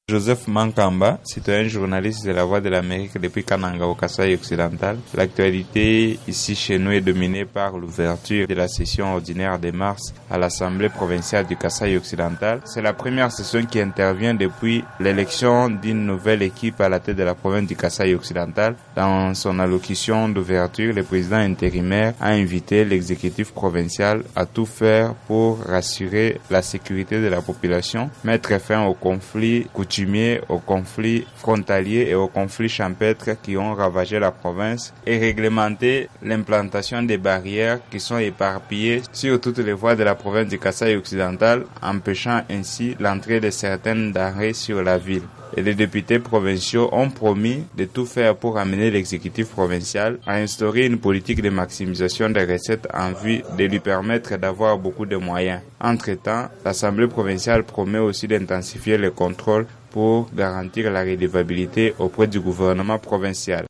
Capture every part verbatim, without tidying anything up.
Joseph Mankamba, citoyen journaliste de la Voix de l'Amérique depuis Kananga au Kasaï occidental. L'actualité ici chez nous est dominée par l'ouverture de la session ordinaire de mars à l'Assemblée provinciale du Kasaï occidental. C'est la première session qui intervient depuis l'élection d'une nouvelle équipe à la tête de la province du Kasaï occidental. Dans son allocution d'ouverture, le président intérimaire a invité l'exécutif provincial à tout faire pour rassurer la sécurité de la population, mettre fin au conflit coutumier, aux conflits frontaliers et aux conflits champêtres qui ont ravagé la province et réglementer l'implantation des barrières qui sont éparpillées sur toutes les voies de la province du Kasaï occidental, empêchant ainsi l'entrée de certaines denrées sur la ville. Et les députés provinciaux ont promis de tout faire pour amener l'exécutif provincial à instaurer une politique de maximisation des recettes en vue de lui permettre d'avoir beaucoup de moyens. Entre-temps, l'Assemblée provinciale promet aussi d'intensifier le contrôle pour garantir la redevabilité auprès du gouvernement provincial.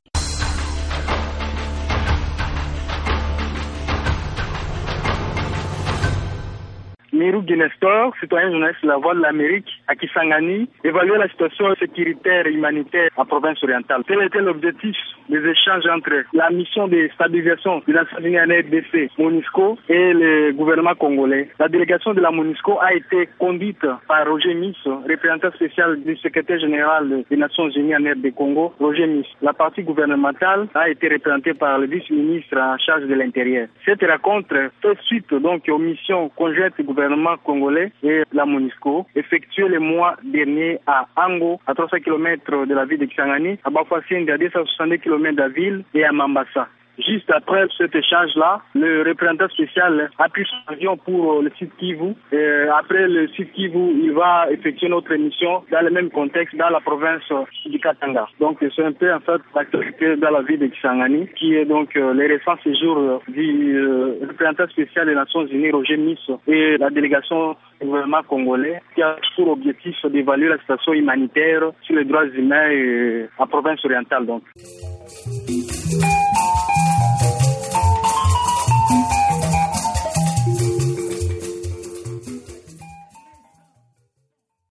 Mirou Guinestor, citoyen journaliste de la Voix de l'Amérique, à Kisangani, évaluer la situation sécuritaire et humanitaire en province orientale. Tel était l'objectif des échanges entre la mission de stabilisation des Nations Unies en R D C, MONUSCO, et le gouvernement congolais. La délégation de la MONUSCO a été conduite par Roger Miss, représentant spécial du secrétaire général des Nations Unies en R D C Congo, Roger Miss. La partie gouvernementale a été représentée par le vice-ministre en charge de l'Intérieur. Cette rencontre fait suite donc aux missions conjointes du gouvernement congolais et la MONUSCO, effectué le mois dernier à Ango, à trois cents kilomètres de la ville de Kisangani, à Bafouassine, à deux cent soixante-dix kilomètres de la ville, et à Mambasa. Juste après cet échange-là, le représentant spécial a pris son avion pour le site Kivu. Et après le site Kivu, il va effectuer notre mission dans le même contexte, dans la province du Katanga. Donc c'est un peu en fait l'activité dans la ville de Kisangani, qui est donc euh, les récents séjours du euh, représentant spécial des Nations Unies, Roger Miss, et la délégation du gouvernement congolais, qui a pour objectif d'évaluer la situation humanitaire sur les droits humains euh, en province orientale. Donc.